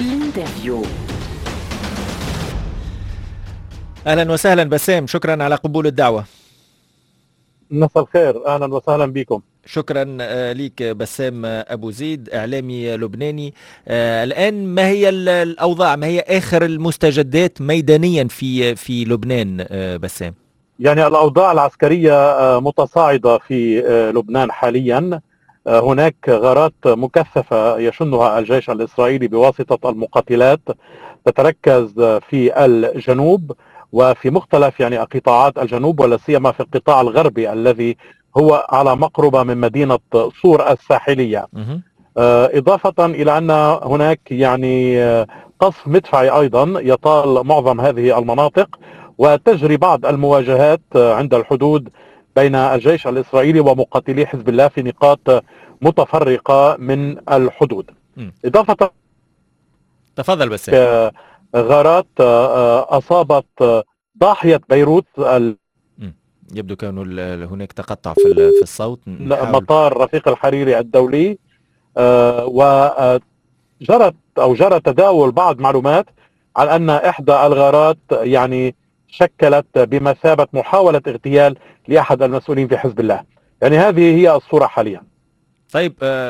الانترفيو. أهلا وسهلا بسام، شكرا على قبول الدعوة. مساء الخير، اهلا وسهلا بكم. شكرا لك بسام أبو زيد، إعلامي لبناني. الآن ما هي الأوضاع، ما هي آخر المستجدات ميدانيا في لبنان بسام؟ يعني الاوضاع العسكريه متصاعده في لبنان حاليا. هناك غارات مكثفه يشنها الجيش الاسرائيلي بواسطه المقاتلات، تتركز في الجنوب وفي مختلف قطاعات الجنوب، ولا سيما في القطاع الغربي الذي هو على مقربه من مدينه صور الساحليه. إضافة إلى أن هناك قصف مدفعي أيضا يطال معظم هذه المناطق، وتجري بعض المواجهات عند الحدود بين الجيش الإسرائيلي ومقاتلي حزب الله في نقاط متفرقة من الحدود. إضافة تفضل بسام. غارات أصابت ضاحية بيروت. يبدو كأنه هناك تقطع في الصوت. مطار رفيق الحريري الدولي. وجرى تداول بعض معلومات على أن إحدى الغارات شكلت بمثابة محاولة اغتيال لأحد المسؤولين في حزب الله. هذه هي الصورة حاليا. طيب،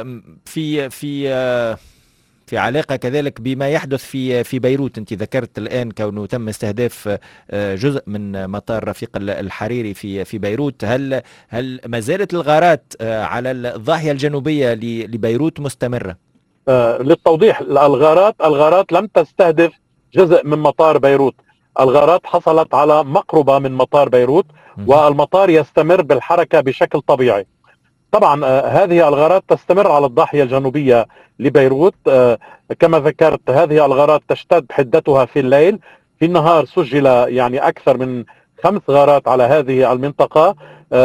في علاقة كذلك بما يحدث في بيروت، أنت ذكرت الآن كونه تم استهداف جزء من مطار رفيق الحريري في بيروت. هل ما زالت الغارات على الضاحية الجنوبية لبيروت مستمرة؟ للتوضيح، الغارات لم تستهدف جزء من مطار بيروت. الغارات حصلت على مقربة من مطار بيروت، والمطار يستمر بالحركة بشكل طبيعي. طبعا هذه الغارات تستمر على الضاحية الجنوبية لبيروت. كما ذكرت، هذه الغارات تشتد حدتها في الليل. في النهار سجل أكثر من 5 غارات على هذه المنطقة.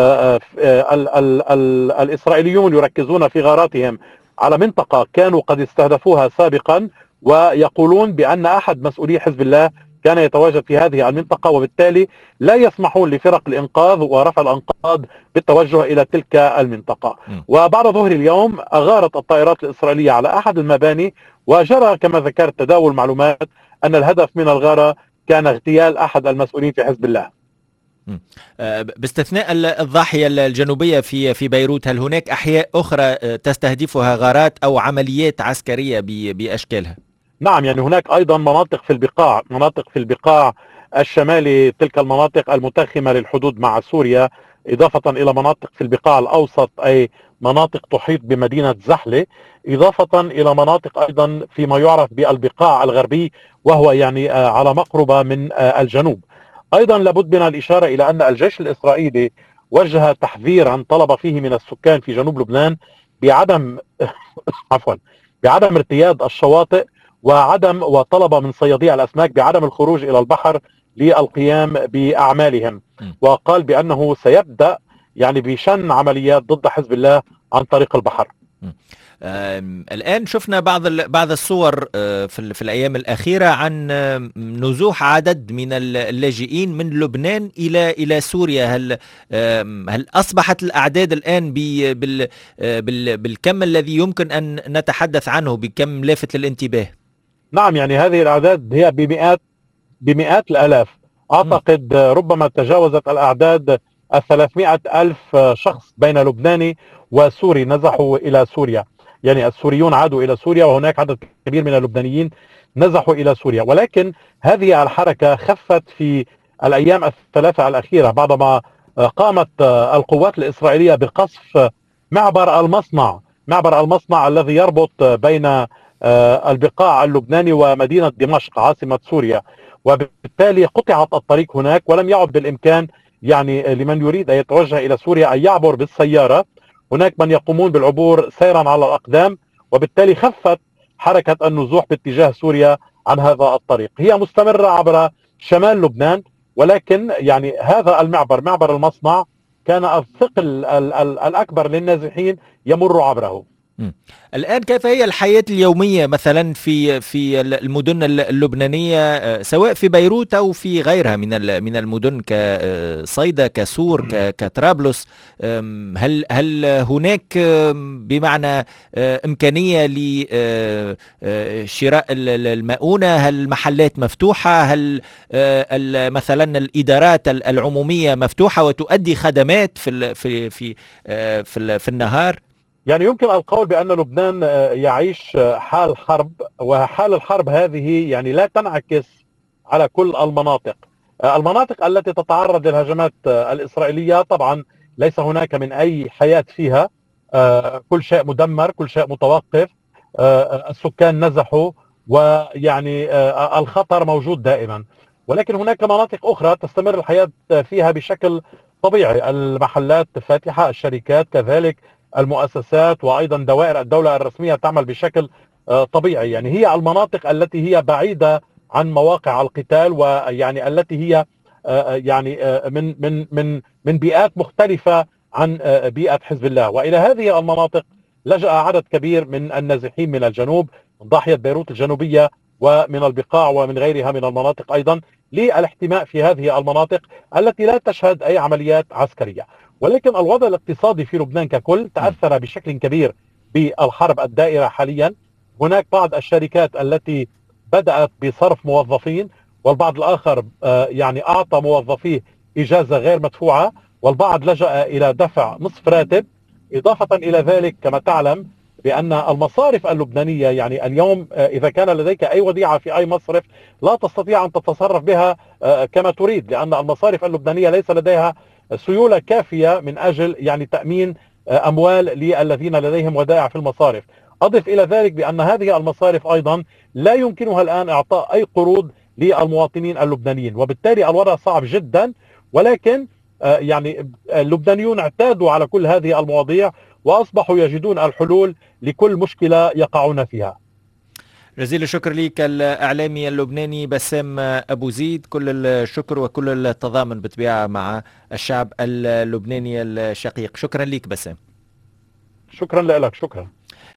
الإسرائيليون يركزون في غاراتهم على منطقة كانوا قد استهدفوها سابقا، ويقولون بأن أحد مسؤولي حزب الله كان يتواجد في هذه المنطقة، وبالتالي لا يسمحون لفرق الإنقاذ ورفع الأنقاض بالتوجه إلى تلك المنطقة. وبعد ظهر اليوم أغارت الطائرات الإسرائيلية على أحد المباني، وجرى كما ذكرت تداول معلومات أن الهدف من الغارة كان اغتيال أحد المسؤولين في حزب الله. باستثناء الضاحية الجنوبية في بيروت، هل هناك أحياء أخرى تستهدفها غارات أو عمليات عسكرية بأشكالها؟ نعم، هناك أيضا مناطق في البقاع الشمالي، تلك المناطق المتخمة للحدود مع سوريا، إضافة إلى مناطق في البقاع الأوسط، أي مناطق تحيط بمدينة زحلة، إضافة إلى مناطق أيضا فيما يعرف بالبقاع الغربي، وهو على مقربة من الجنوب. أيضا لابد من الإشارة إلى أن الجيش الإسرائيلي وجه تحذيرا طلب فيه من السكان في جنوب لبنان بعدم بعدم ارتياد الشواطئ، وطلب من صيادي الأسماك بعدم الخروج إلى البحر للقيام بأعمالهم، وقال بأنه سيبدأ بشن عمليات ضد حزب الله عن طريق البحر. الآن شفنا بعض الصور في الأيام الأخيرة عن نزوح عدد من اللاجئين من لبنان إلى سوريا. هل أصبحت الأعداد الآن بالكم الذي يمكن أن نتحدث عنه، بكم لافت للانتباه؟ نعم، هذه الأعداد هي بمئات الآلاف. أعتقد ربما تجاوزت الأعداد 300,000 شخص بين لبناني وسوري نزحوا إلى سوريا. السوريون عادوا إلى سوريا، وهناك عدد كبير من اللبنانيين نزحوا إلى سوريا. ولكن هذه الحركة خفت في الأيام الثلاثة الأخيرة بعدما قامت القوات الإسرائيلية بقصف معبر المصنع الذي يربط بين البقاع اللبناني ومدينة دمشق عاصمة سوريا، وبالتالي قطعت الطريق هناك، ولم يعد بالإمكان لمن يريد أن يتوجه إلى سوريا أن يعبر بالسيارة. هناك من يقومون بالعبور سيرا على الأقدام، وبالتالي خفت حركة النزوح باتجاه سوريا عن هذا الطريق. هي مستمرة عبر شمال لبنان، ولكن هذا معبر المصنع كان الثقل الأكبر للنازحين يمر عبره. الآن كيف هي الحياة اليومية مثلا في المدن اللبنانية، سواء في بيروت أو في غيرها من المدن كصيدا، كسور، كطرابلس؟ هل هناك بمعنى إمكانية لشراء المؤونة؟ هل المحلات مفتوحة؟ هل مثلا الإدارات العمومية مفتوحة وتؤدي خدمات في النهار؟ يعني يمكن القول بأن لبنان يعيش حال حرب، وحال الحرب هذه يعني لا تنعكس على كل المناطق. المناطق التي تتعرض للهجمات الإسرائيلية طبعا ليس هناك من أي حياة فيها، كل شيء مدمر، كل شيء متوقف، السكان نزحوا، ويعني الخطر موجود دائما. ولكن هناك مناطق أخرى تستمر الحياة فيها بشكل طبيعي، المحلات فاتحة، الشركات كذلك، المؤسسات، وأيضا دوائر الدولة الرسمية تعمل بشكل طبيعي. يعني هي المناطق التي هي بعيدة عن مواقع القتال، ويعني التي هي يعني من بيئات مختلفة عن بيئة حزب الله. وإلى هذه المناطق لجأ عدد كبير من النازحين من الجنوب، من ضاحية بيروت الجنوبية ومن البقاع ومن غيرها من المناطق أيضا، للاحتماء في هذه المناطق التي لا تشهد أي عمليات عسكرية. ولكن الوضع الاقتصادي في لبنان ككل تأثر بشكل كبير بالحرب الدائرة حاليا. هناك بعض الشركات التي بدأت بصرف موظفين، والبعض الآخر يعني أعطى موظفيه إجازة غير مدفوعة، والبعض لجأ إلى دفع نصف راتب. إضافة إلى ذلك كما تعلم بأن المصارف اللبنانية يعني اليوم إذا كان لديك أي وديعة في أي مصرف لا تستطيع أن تتصرف بها كما تريد، لأن المصارف اللبنانية ليس لديها سيولة كافية من أجل يعني تأمين أموال للذين لديهم ودائع في المصارف. أضف إلى ذلك بأن هذه المصارف أيضا لا يمكنها الآن إعطاء أي قروض للمواطنين اللبنانيين، وبالتالي الوضع صعب جدا. ولكن يعني اللبنانيون اعتادوا على كل هذه المواضيع، وأصبحوا يجدون الحلول لكل مشكلة يقعون فيها. جزيل الشكر لك الإعلامي اللبناني بسام أبو زيد، كل الشكر وكل التضامن بالطبيعة مع الشعب اللبناني الشقيق. شكرا لك بسام. شكرا لك. شكرا.